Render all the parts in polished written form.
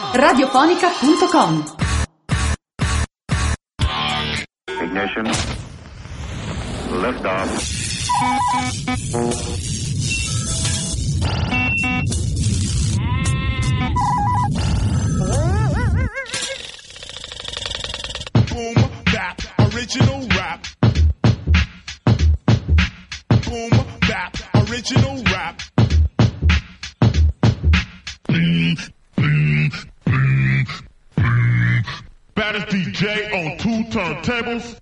radiofonica.com. Ignition. Lift off. Boom, bap, original rap. Boom, bap, original rap. Baddest DJ on 2 turntables.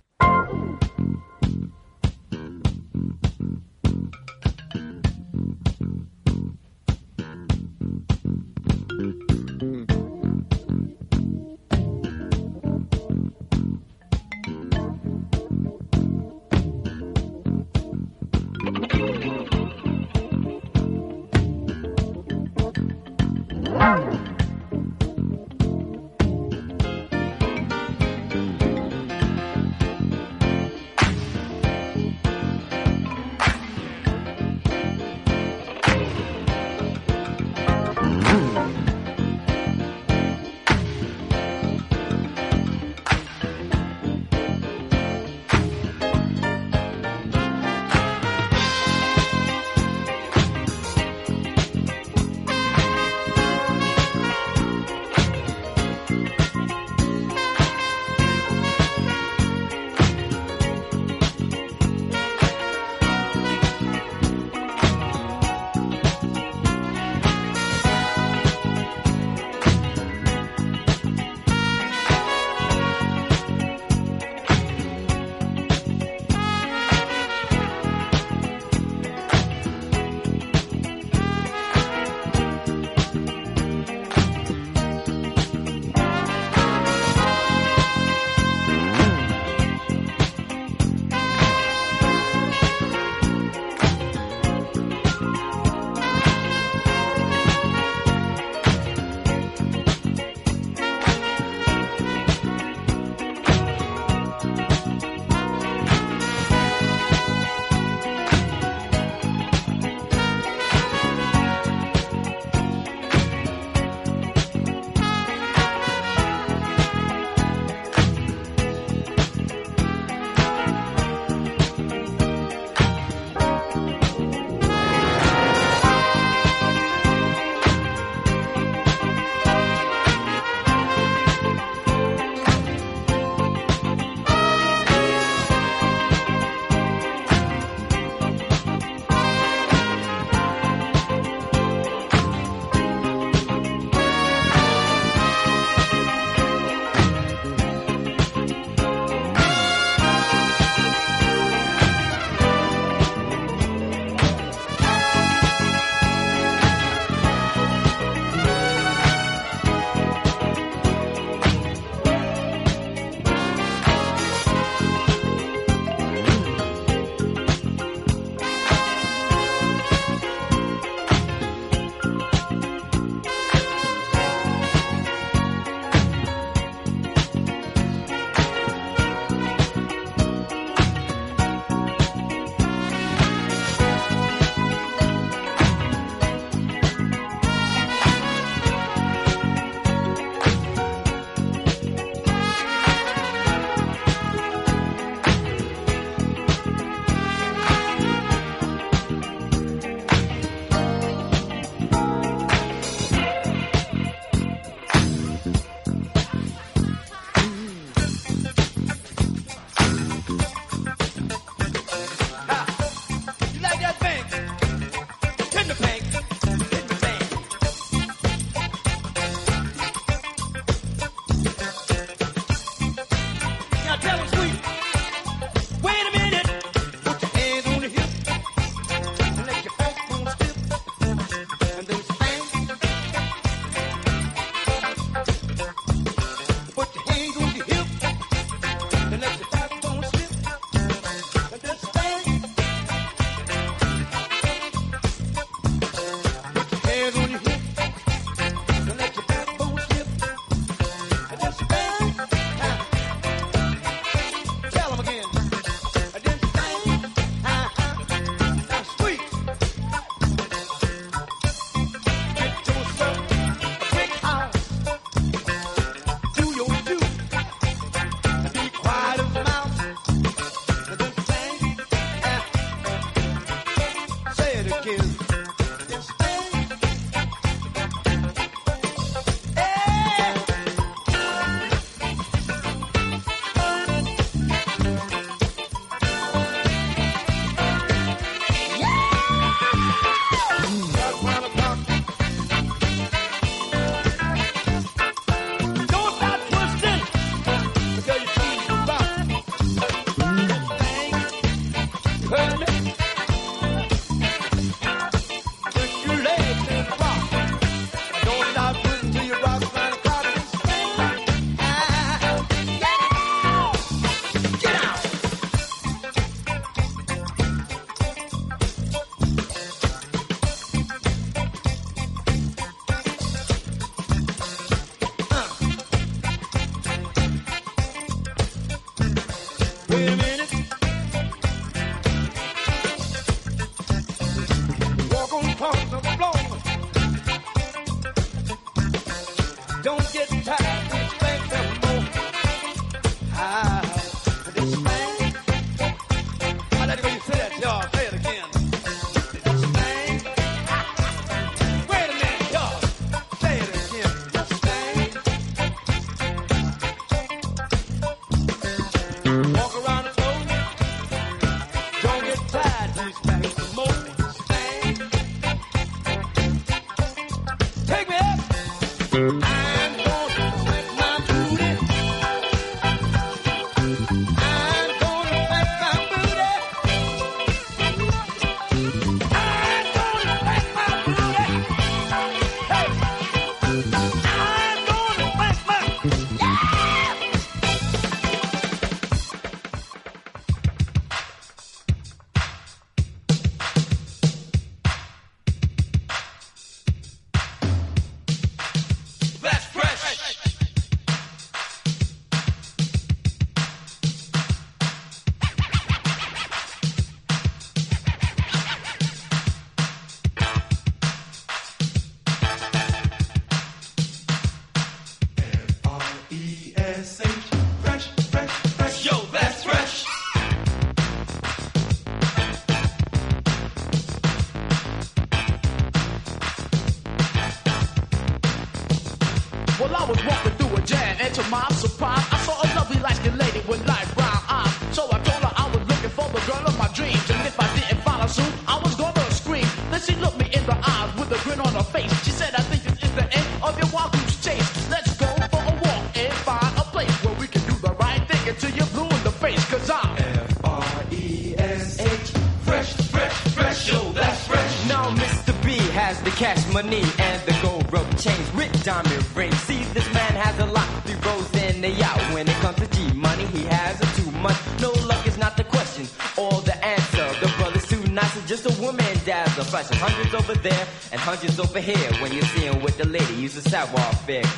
Well, I was walking through a jam, and to my surprise, I saw a lovely light-skinned lady with light brown eyes. So I told her I was looking for the girl of my dreams, and if I didn't follow suit, I was gonna scream. Then she looked me in the eyes with a grin on her face. She said, "I think this is the end of your wild goose chase. Let's go for a walk and find a place where we can do the right thing until you're blue in the face, 'cause I'm Fresh, fresh, fresh, fresh, yo, that's fresh. Now Mr. B has the cash money and the gold rope chains with diamond rings. See, this man has a lot, 3 rows in the yacht. When it comes to G money, he has a too much. No luck is not the question or the answer. The brother's too nice, it's just a woman dazzle. Flashing hundreds over there and hundreds over here. When you see him with the lady, use a savoir faire.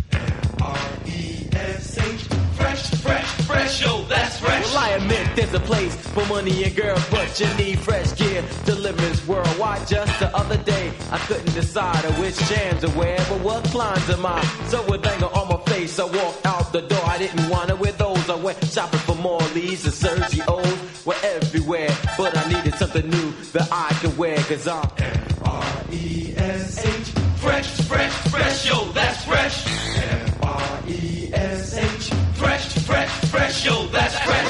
Fresh, fresh, fresh, yo, that's fresh. Well, I admit there's a place for money and girls, but you need fresh gear. Delivers worldwide. Just the other day, I couldn't decide which jams to wear, but what climbs am I? So with anger on my face, I walked out the door. I didn't want to wear those. I went shopping for Morley's and Sergio's. Were everywhere, but I needed something new that I could wear, 'cause I'm Fresh, fresh, fresh, yo, that's fresh. Fresh, fresh, fresh, yo, that's fresh.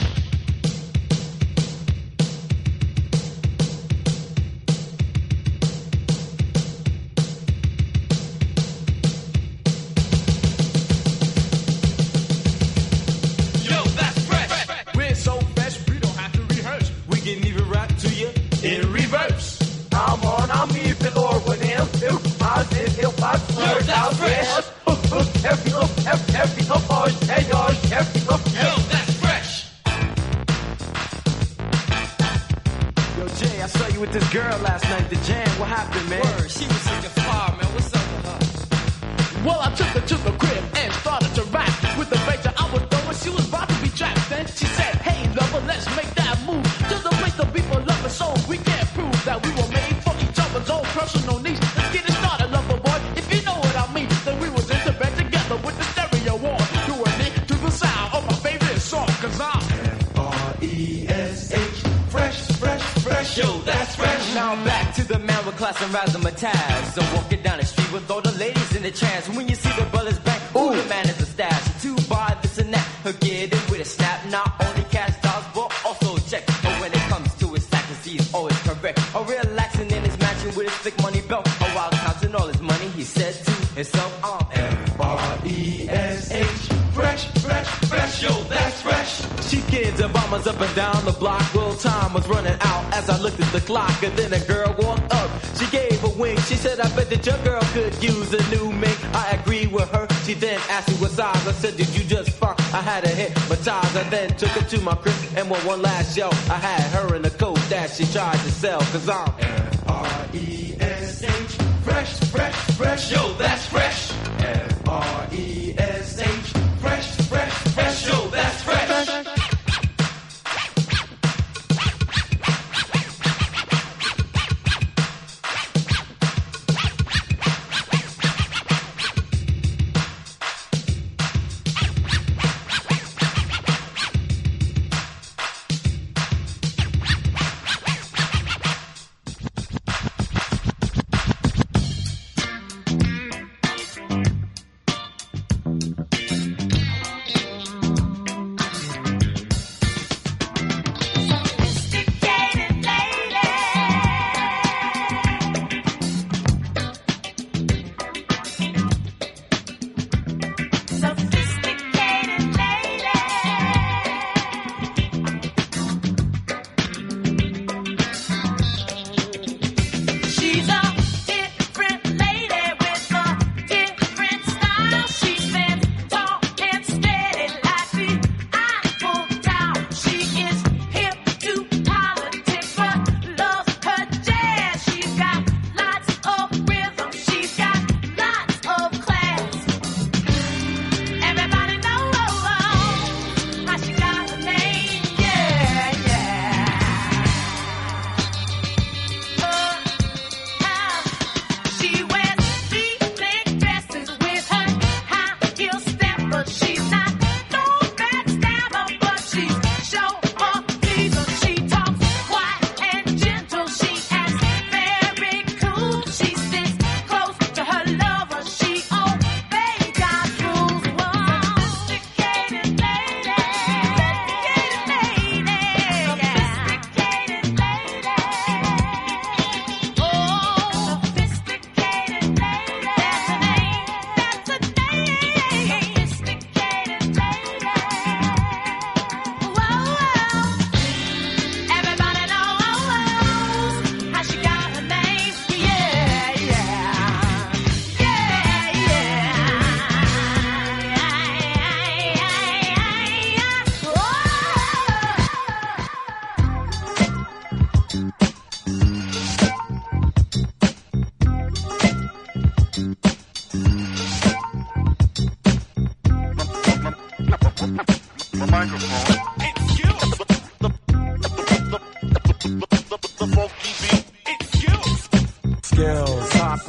Yo, that's fresh. we're so fresh, we don't have to rehearse. We can even rap to you in reverse. I'm here to Lord with him. Yo, that's fresh. Yo, that's fresh. Yo, Jay, I saw you with this girl last night, the jam. What happened, man? Word, she was looking fire, man. What's up with her? Well, I took her to the crib and started to rap. With the bass that I was throwing, she was about to be trapped. Then she said, "Hey, lover, let's make that move to the place the people love us so we can prove that we were made for each other's own personal needs. Let's get it started, lover boy. If you know what I mean, then we was in the bed together with the stereo on, doing it to the sound of my favorite song, 'cause I'm Fresh, fresh, fresh, yo, that's fresh. Now back to the man with class and razzmatazz. So walking down the street with all the ladies in the trance. When you see the brothers back, ooh, the man is a stash. To buy this and that, he'll get it with a snap. Not only cash dollars, but also check. But when it comes to his taxes, he's always correct. Or relaxing in his mansion with his thick money belt. A while counting all his money, he said to himself, fresh, fresh, fresh, yo, that's fresh. She kids and bombers up and down the block. Well, time was running out as I looked at the clock. And then a girl walked up. She gave a wink. She said, "I bet that your girl could use a new mink." I agreed with her. She then asked me what size. I said, "Did you just fuck?" I had her hypnotized. I then took her to my crib. And with one last yell, I had her in the coat that she tried to sell. 'Cause I'm Fresh, fresh, fresh, yo, that's fresh. Fresh, fresh, fresh, yo, that's fresh.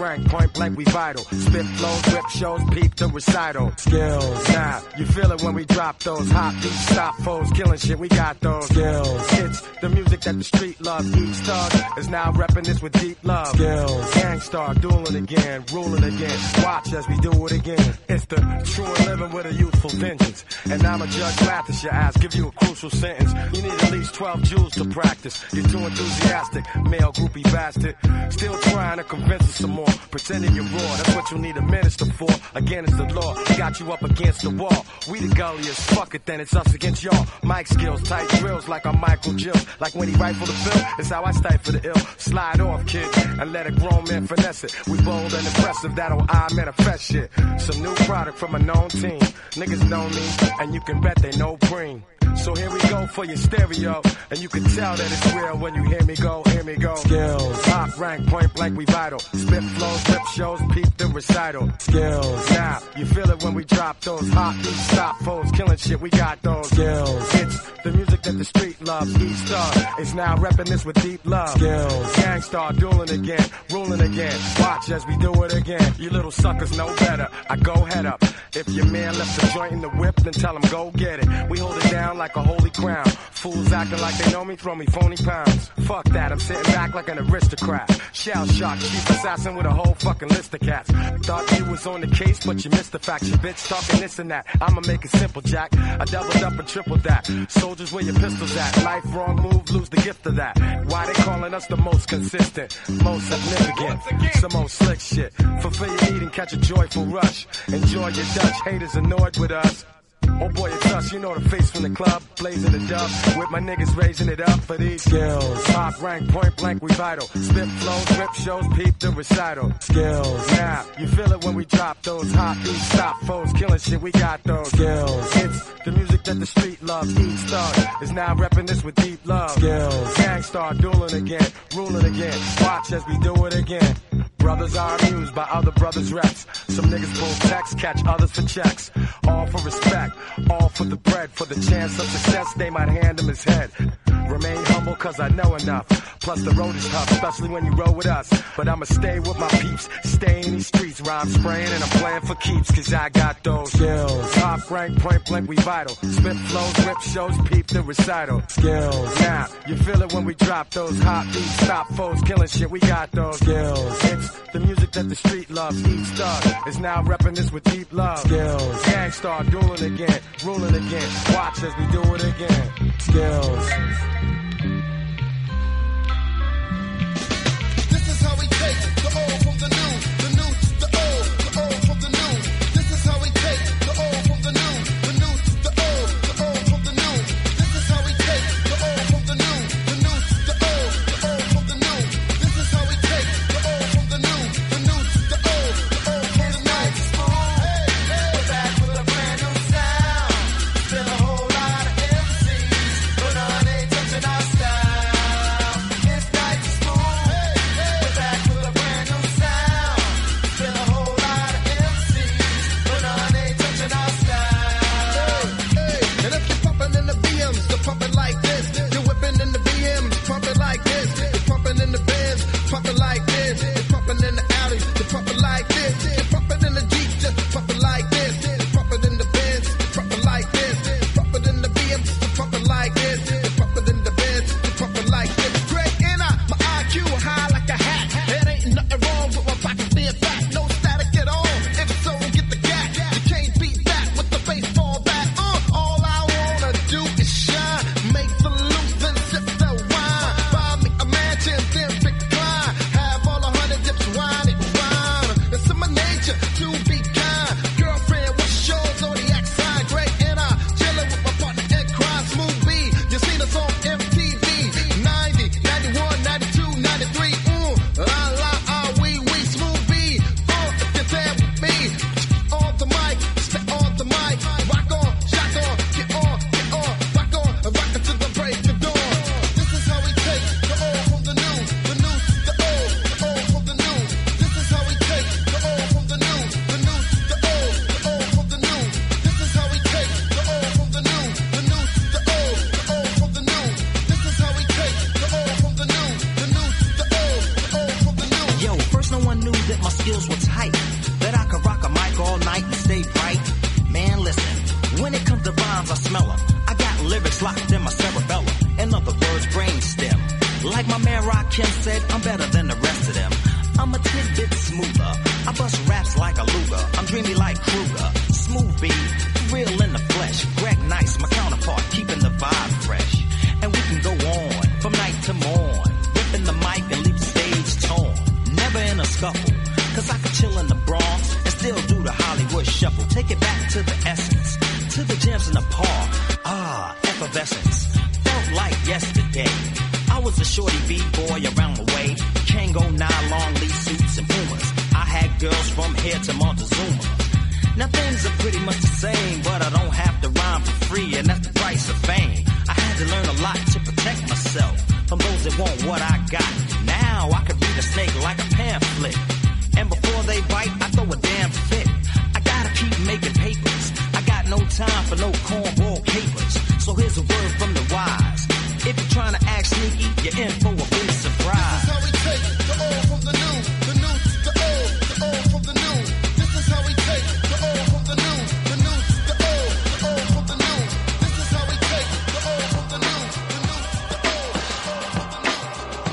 rank, point blank, we vital. Spit flows, rip shows, peep the recital. Skills, now you feel it when we drop those hot beats, stop foes, killing shit, we got those skills. It's the music that the street loves. Each thug is now repping this with deep love. Skills, gangstar, dueling again, ruling again. Watch as we do it again. It's the true and living with a youthful vengeance. And I'm a judge, Mathis your ass, give you a crucial sentence. You need at least 12 joules to practice. You're too enthusiastic, male groupie bastard. Still trying to convince us some more. Pretending you're raw, that's what you need a minister for. Again, it's the law, got you up against the wall. We the gulliest, fuck it then, it's us against y'all. Mic skills, tight drills like I'm Michael Jill. Like when he rifle the bill, it's how I stifle the ill. Slide off, kid, and let a grown man finesse it. We bold and impressive, that'll I manifest shit. Some new product from a known team. Niggas know me, and you can bet they know Preem. So here we go for your stereo, and you can tell that it's real when you hear me go, hear me go. Skills, top rank, point blank, we vital. Spit flows, rip shows, peep the recital. Skills, now you feel it when we drop those hot beats, stop foes, killing shit, we got those skills. It's the music that the street loves. Each star is now repping this with deep love. Skills, gangstar, dueling again, ruling again. Watch as we do it again. You little suckers know better. I go head up. If your man left the joint in the whip, then tell him go get it. We hold it down like a holy crown. Fools acting like they know me, throw me phony pounds. Fuck that, I'm sitting back like an aristocrat. Shell shock, chief assassin with a whole fucking list of cats. Thought you was on the case, but you missed the fact. Your bitch talking this and that. I'ma make it simple, Jack. I doubled up and tripled that. Soldiers, where your pistols at? Life wrong move, lose the gift of that. Why they calling us the most consistent, most significant, some most slick shit. Fulfill your need and catch a joyful rush. Enjoy your Dutch, haters annoyed with us. Oh boy, it's us, you know the face from the club, blazing the dub, with my niggas raising it up for these skills. Top rank, point blank, we vital. Spit flows, rip shows, peep the recital. Skills, now you feel it when we drop those hot beats, stop foes, killing shit, we got those skills. It's the music that the street loves. Each thug is now repping this with deep love. Skills, gangstar, dueling again, ruling again. Watch as we do it again. Brothers are amused by other brothers' reps. Some niggas pull texts, catch others for checks. All for respect, all for the bread. For the chance of success, they might hand him his head. Remain humble cause I know enough. Plus the road is tough, especially when you roll with us. But I'ma stay with my peeps, stay in these streets. Rhyme spraying and I'm playing for keeps cause I got those skills. Top rank, point blank, we vital. Spit flows, rip shows, peep the recital. Skills, now you feel it when we drop those hot beats, stop foes, killing shit, we got those skills. It's the music that the street loves. Each thug is now repping this with deep love. Skills, gangstar, dueling again, ruling again. Watch as we do it again. Skills. This is how we take the old from the new to the old from the new. This is how we take the old from the new to the old from the new. This is how we take the old from the new to the old from the new. This is how we take the old from the new to the old from the new. Hey, we're back with a brand new sound. Still a whole lot of MCs, but none ain't touching our style. It's nice and smooth. We're back with a brand new sound. Still a whole lot of MCs, but none ain't touching our style. Hey, and if you're pumping in the BMs, you're pumping like this. You're whipping in the BMs, pumping like this. You're pumping in the Benz, pumping like this. You're pumping in the alleys, you're pumping like this. You're pumping in the Jeep, just pumping like this. You're pumping in the Benz, you're pumping like this. You're pumping in the BMs, you're pumping like this. You're pumping in the Benz, you're pumping like this. Great inner, my IQ high like a hat. It ain't nothing wrong with my pockets being fat. No static at all. If so, get the gat. You can't beat that with the baseball bat. All I wanna do is shine, make the loot, then sip the wine. Buy me a mansion, then recline. Have all 100 dips, wine it, wine. And some of hype that I could rock a mic all night and stay bright. Man, listen, when it comes to rhymes, I smell them. I got lyrics locked in my cerebellum. In other words, brainstem. Like my man Rakim said, I'm better than the rest of them. I'm a tidbit smoother. I bust raps like a Luger. I'm dreamy like Kruger. Smooth B, real in the flesh. Greg Nice, my counterpart, keeping the vibe fresh. And we can go on from night to morn, ripping the mic and leave the stage torn. Never in a scuffle, cause I could chill in the Bronx and still do the Hollywood shuffle. Take it back to the essence, to the gems in the park. Ah, effervescence, felt like yesterday. I was a shorty B-boy around the way. Kango nylon, Lee suits and Pumas. I had girls from here to Montezuma. Now things are pretty much the same, but I don't have to rhyme for free, and that's the price of fame. I had to learn a lot to protect myself from those that want what I got. Now I could read a snake like a pamphlet, and before they bite, I throw a damn fit. I gotta keep making papers. I got no time for no cornball capers. So here's a word from the wise. If you're trying to act sneaky, you're in for a big surprise. This is how we take the old from the new to the old, the old from the new. This is how we take the old from the new to the old from the new. This is how we take the old from the new, the old from the new.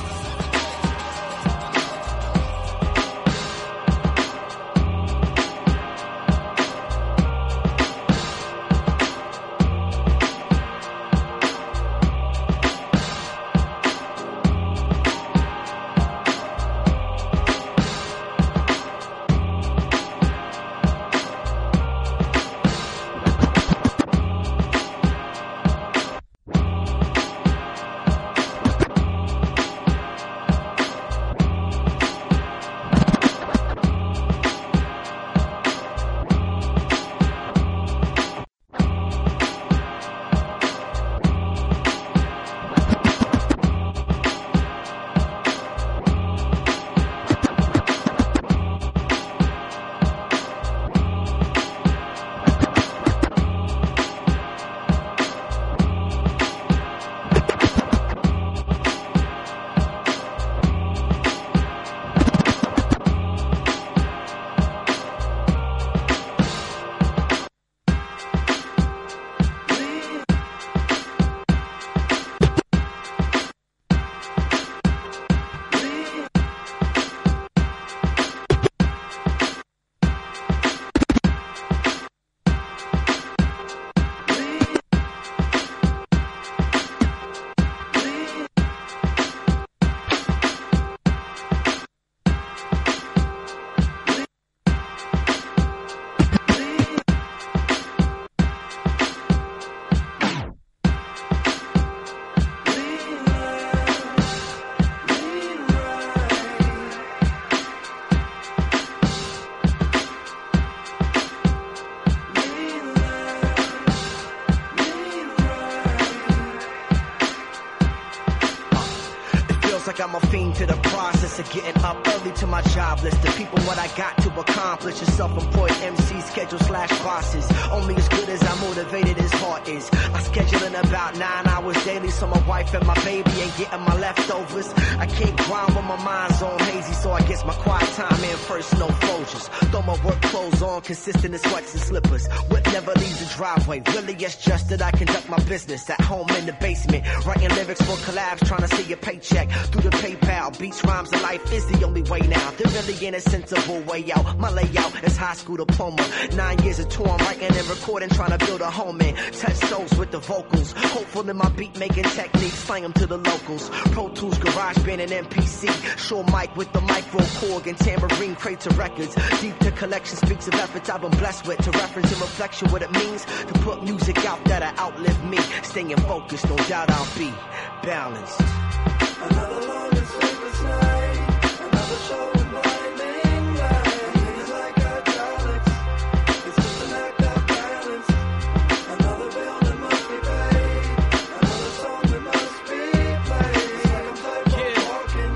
I'm a fiend to the process of getting up early to my job list. The people what I got to accomplish. A self-employed MC schedule / bosses. Only as good as I'm motivated his heart is. I schedule in about 9 hours daily, so my wife and my baby ain't getting my leftovers. I can't grind when my mind's on hazy, so I guess my quiet time in first, no Folgers. Throw my work clothes on, consistent in sweats and slippers. Whip never leaves the driveway. Really, it's just that I conduct my business at home in the basement. Writing lyrics for collabs, trying to see a paycheck through the PayPal. Beats, rhymes, and life is the only way now. There really ain't a sensible way out. My layout is high school diploma. 9 years of tour, I'm writing and recording, trying to build a home in. Touch souls with the vocals. Hopeful in my beat making techniques, slang them to the locals. Pro Tools, GarageBand, and MPC. Sure mic with the micro Korg and tambourine crates of records. Deep to collection speaks of efforts I've been blessed with. To reference and reflection what it means to put music out that'll outlive me. Staying focused, no doubt I'll be balanced. Another long and sleepless night, another show with blinding light. Niggas like hydraulics, it's just an act of violence. Another bill that must be paid, another song that must be played. It's like I'm type walking,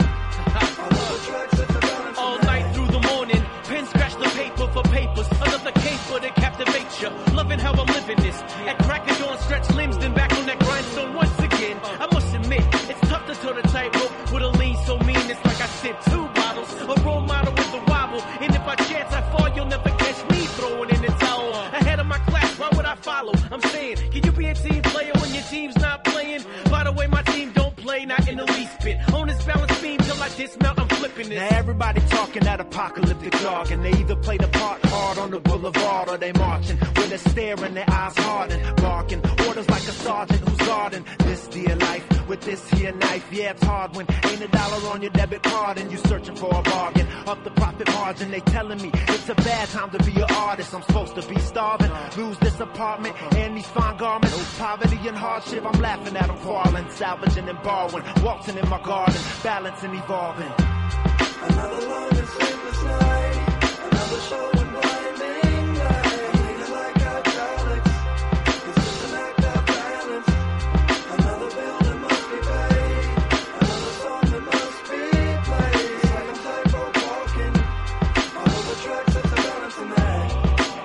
all the tracks that forgotten. All night through the morning, pen scratch the paper for papers. Another caper that captivates you. Loving how I'm living this. At crack of dawn, stretch limbs, then back on that grindstone once again. I must admit, it's tough to toe the tightrope with a lean so mean. It's like I sipped 2 bottles, a role model with the wobble. And if I chance advance I fall, you'll never catch me throwing in the towel. Ahead of my class, why would I follow? I'm saying, can you be a team player when your team's not playing? By the way, my team don't play, not in the least bit. On this balance beam till I dismount, I'm flipping this. Now everybody talking that apocalyptic jargon. They either play the part hard on the boulevard or they marching with a stare in their eyes hardened, barking orders like a sergeant who's guarding this dear life with this here knife. Yeah, it's hard when ain't a dollar on your debit card and you searching for a bargain. Up the profit margin, they telling me it's a bad time to be an artist. I'm supposed to be starving, lose this apartment and these fine garments. Poverty and hardship, I'm laughing at them quarreling, salvaging and borrowing, waltzing in my garden, balancing, evolving. Another long and sleepless night, another show and blinding light. Things like hydraulics, it's just an act of balance. Another bill that must be paid, another song that must be played. It's like I'm tightrope walking, all over tracks, it's a balancing act.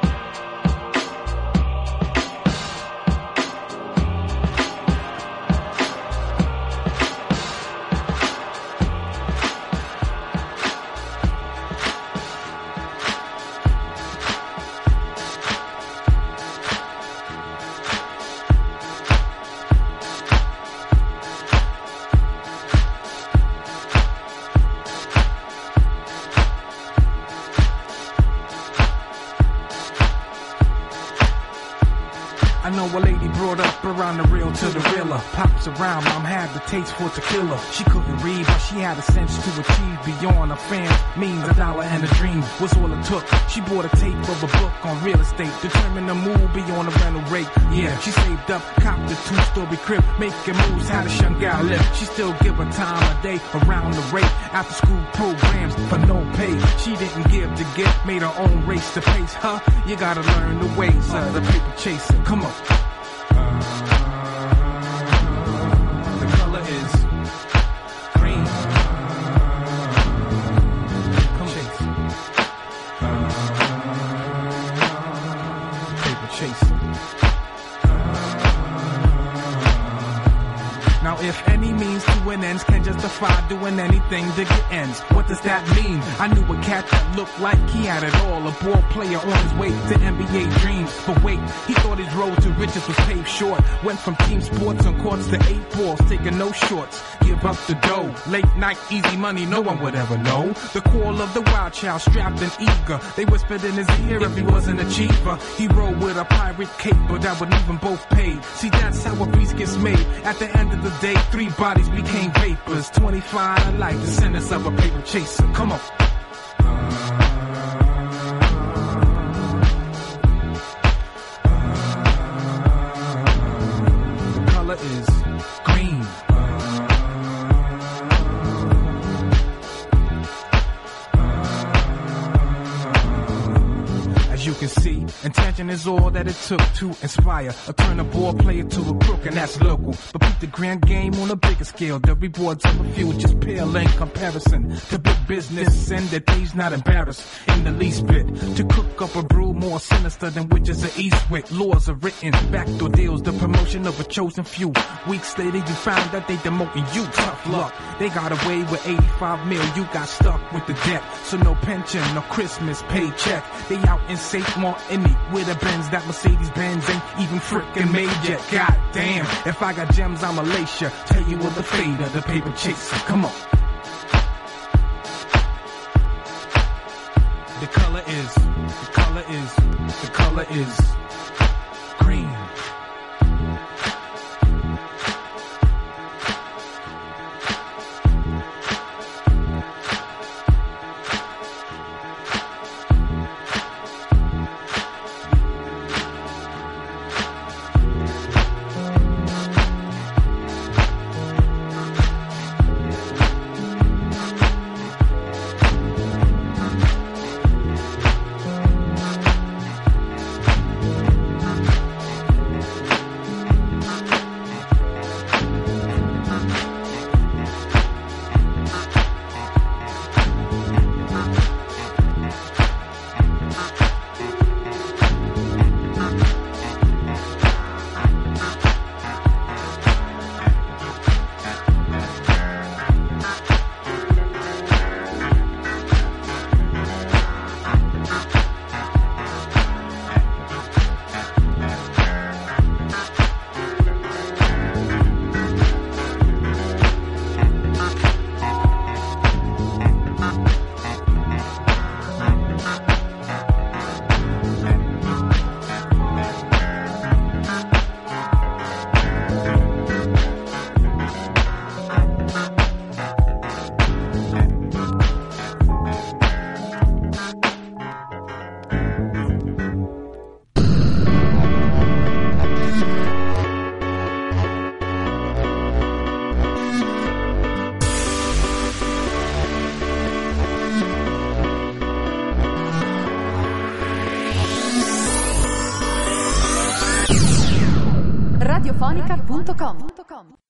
I know a lady brought up around the real to the realer. Pops around, mom had the taste for tequila. She couldn't read, but she had a sense to achieve beyond her fans. Means a dollar and a dream was all it took. She bought a tape of a book on real estate, determined to move beyond the rental rate. Yeah, she saved up, copped a 2-story crib, making moves, had a young gal live. She still give her time a day around the rate. After school programs for no pay. She didn't give to get, made her own race to pace. Huh? You gotta learn the ways of the paper chaser. Come on. The color is green. Come chase. Paper chaser. Now if any means to an end can justify doing anything to get ends, what does that mean? I knew a cat that looked like he had it all, a ball player on his way to NBA dreams. But wait, he thought his road to riches was paved short. Went from team sports on courts to 8 balls, taking no shorts. Give up the dough, late night, easy money, no one would ever know. The call of the wild child, strapped and eager. They whispered in his ear if he was an achiever. He rode with a pirate caper that would leave them both paid. See, that's how a beast gets made. At the end of the day, 3 bodies became vapors. 25 to life, the sentence of a paper chaser. Come on. The color is green. As you can see, intention is all that it took to inspire a turn a ball player to a crook, and that's local. But put the grand game on a bigger scale. The rewards of a few just pale in comparison to big business, and that thieves not embarrassed in the least bit to cook up a brew more sinister than witches of Eastwick. Laws are written, backdoor deals, the promotion of a chosen few. Weeks later, you found that they demoting you. Tough luck. They got away with 85 mil. You got stuck with the debt. So no pension, no Christmas paycheck. They out in St. Martin with a Benz. That Mercedes-Benz ain't even frickin' made yet. God damn, if I got gems, I'm a lacia. Tell you what the fate of the paper chaser. Come on. The color is green. radiofonica.com.